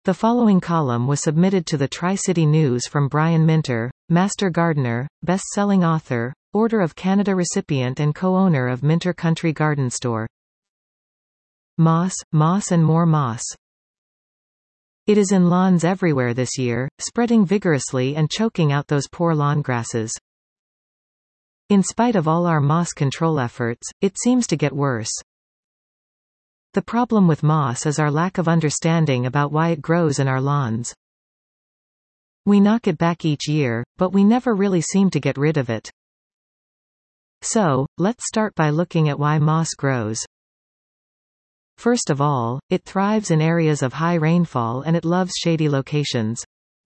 The following column was submitted to the Tri-City News from Brian Minter, Master Gardener, best-selling author, Order of Canada recipient and co-owner of Minter Country Garden Store. Moss, moss and more moss. It is in lawns everywhere this year, spreading vigorously and choking out those poor lawn grasses. In spite of all our moss control efforts, it seems to get worse. The problem with moss is our lack of understanding about why it grows in our lawns. We knock it back each year, but we never really seem to get rid of it. So, let's start by looking at why moss grows. First of all, it thrives in areas of high rainfall and it loves shady locations.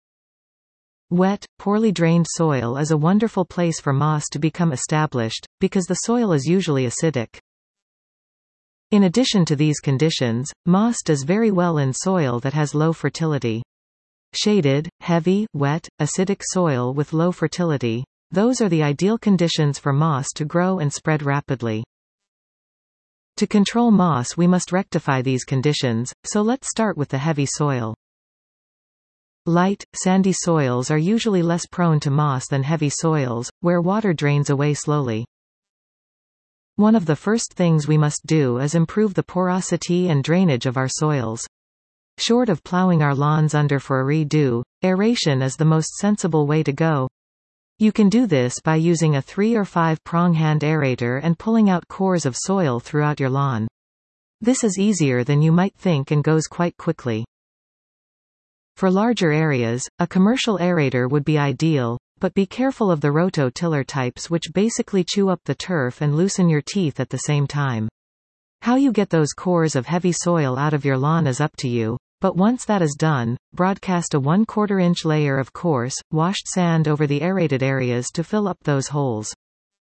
Wet, poorly drained soil is a wonderful place for moss to become established, because the soil is usually acidic. In addition to these conditions, moss does very well in soil that has low fertility. Shaded, heavy, wet, acidic soil with low fertility, those are the ideal conditions for moss to grow and spread rapidly. To control moss we must rectify these conditions, so let's start with the heavy soil. Light, sandy soils are usually less prone to moss than heavy soils, where water drains away slowly. One of the first things we must do is improve the porosity and drainage of our soils. Short of plowing our lawns under for a redo, aeration is the most sensible way to go. You can do this by using a 3 or 5 prong hand aerator and pulling out cores of soil throughout your lawn. This is easier than you might think and goes quite quickly. For larger areas, a commercial aerator would be ideal, but be careful of the roto-tiller types which basically chew up the turf and loosen your teeth at the same time. How you get those cores of heavy soil out of your lawn is up to you, but once that is done, broadcast a 1/4 inch layer of coarse, washed sand over the aerated areas to fill up those holes.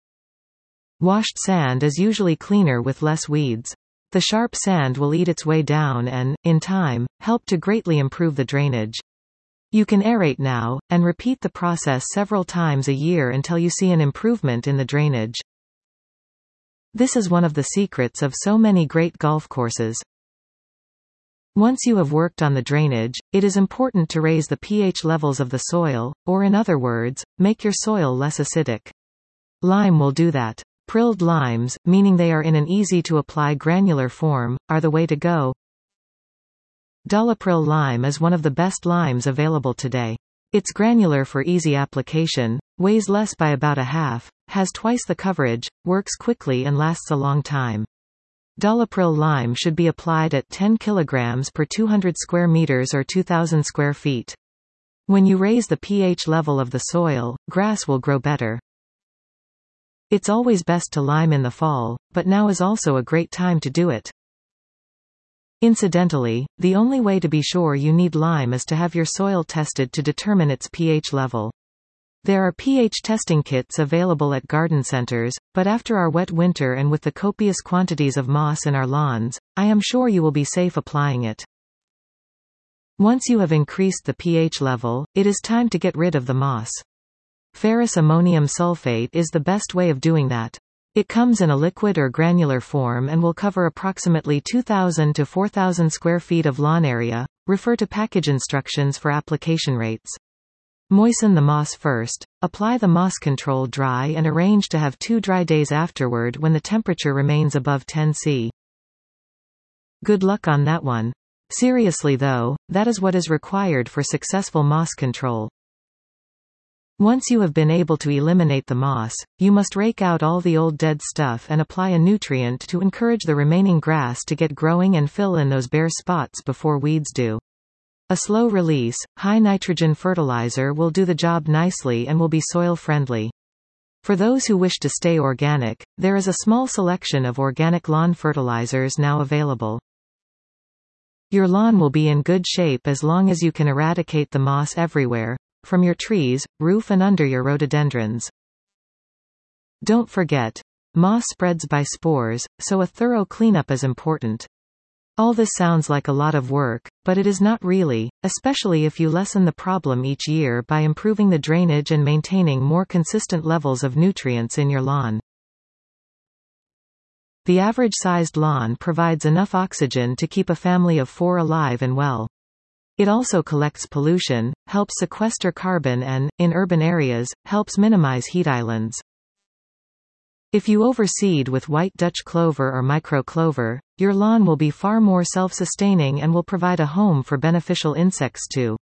Washed sand is usually cleaner with less weeds. The sharp sand will eat its way down and, in time, help to greatly improve the drainage. You can aerate now, and repeat the process several times a year until you see an improvement in the drainage. This is one of the secrets of so many great golf courses. Once you have worked on the drainage, it is important to raise the pH levels of the soil, or in other words, make your soil less acidic. Lime will do that. Prilled limes, meaning they are in an easy-to-apply granular form, are the way to go. Dolipril lime is one of the best limes available today. It's granular for easy application, weighs less by about a half, has twice the coverage, works quickly and lasts a long time. Dolipril lime should be applied at 10 kg per 200 square meters or 2,000 square feet. When you raise the pH level of the soil, grass will grow better. It's always best to lime in the fall, but now is also a great time to do it. Incidentally, the only way to be sure you need lime is to have your soil tested to determine its pH level. There are pH testing kits available at garden centers, but after our wet winter and with the copious quantities of moss in our lawns, I am sure you will be safe applying it. Once you have increased the pH level, it is time to get rid of the moss. Ferrous ammonium sulfate is the best way of doing that. It comes in a liquid or granular form and will cover approximately 2,000 to 4,000 square feet of lawn area. Refer to package instructions for application rates. Moisten the moss first, apply the moss control dry and arrange to have 2 dry days afterward when the temperature remains above 10 C. Good luck on that one. Seriously though, that is what is required for successful moss control. Once you have been able to eliminate the moss, you must rake out all the old dead stuff and apply a nutrient to encourage the remaining grass to get growing and fill in those bare spots before weeds do. A slow release, high nitrogen fertilizer will do the job nicely and will be soil friendly. For those who wish to stay organic, there is a small selection of organic lawn fertilizers now available. Your lawn will be in good shape as long as you can eradicate the moss everywhere, from your trees, roof and under your rhododendrons. Don't forget, moss spreads by spores, so a thorough cleanup is important. All this sounds like a lot of work, but it is not really, especially if you lessen the problem each year by improving the drainage and maintaining more consistent levels of nutrients in your lawn. The average-sized lawn provides enough oxygen to keep a family of 4 alive and well. It also collects pollution, helps sequester carbon and, in urban areas, helps minimize heat islands. If you overseed with white Dutch clover or micro-clover, your lawn will be far more self-sustaining and will provide a home for beneficial insects too.